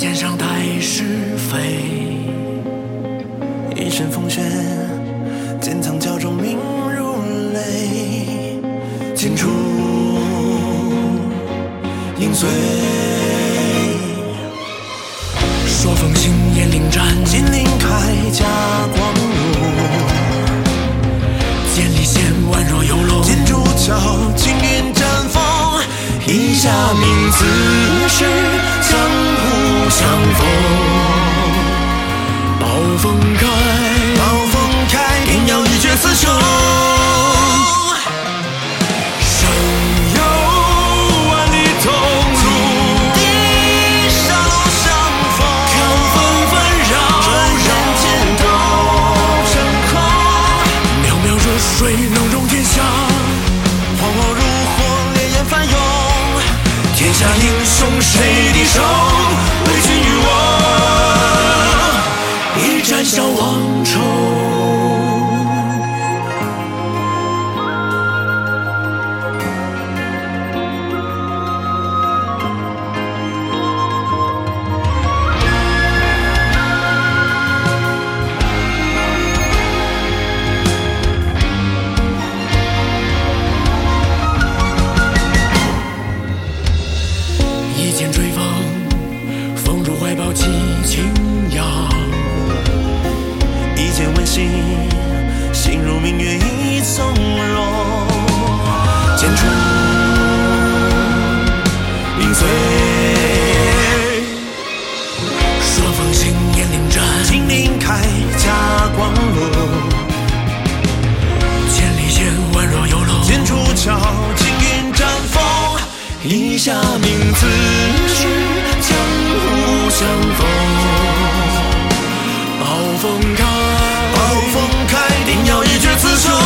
线上待是非， 一身风雪，剑藏教中明如泪，剑出影碎。 说风行烟灵斩， 金鳞铠甲光露， 剑里线宛若游龙， 剑出鞘青云绽放，以下名字是江湖相逢。 暴风开， 暴风开，定要一决雌雄。 生有万里同路， 地上路相逢， 看纷纷扰人间都成空。 渺渺若水，能容天下。 惶惶如火，烈焰翻涌。天下英雄谁敌手？为君与我， 一战消亡愁。一剑追风，风入怀抱起轻扬。 一剑问心，心如明月已从容。剑出影碎， 说风行烟灵斩， 金鳞铠甲光露， 剑里线宛若游龙， 剑出鞘青云绽放。以下名字是江湖相逢。 暴风开， 暴风开，定要一决雌雄。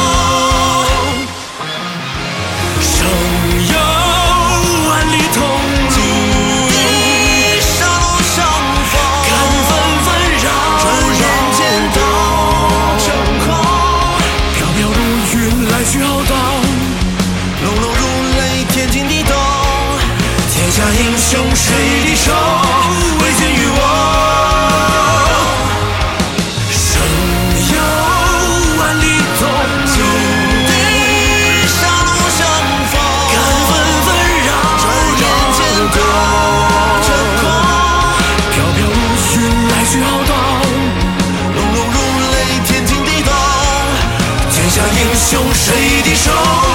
生有万里同路， 地上路相逢， 看纷纷扰人间都成空。 缥缈如云，来去浩荡。 隆隆如雷，天惊地动。天下英雄谁敌手？为君与我， 生有万里同路， 地上路相逢， 看纷纷扰人间都成空。 缥缈如云，来去浩荡。 隆隆如雷，天惊地动。天下英雄谁敌手？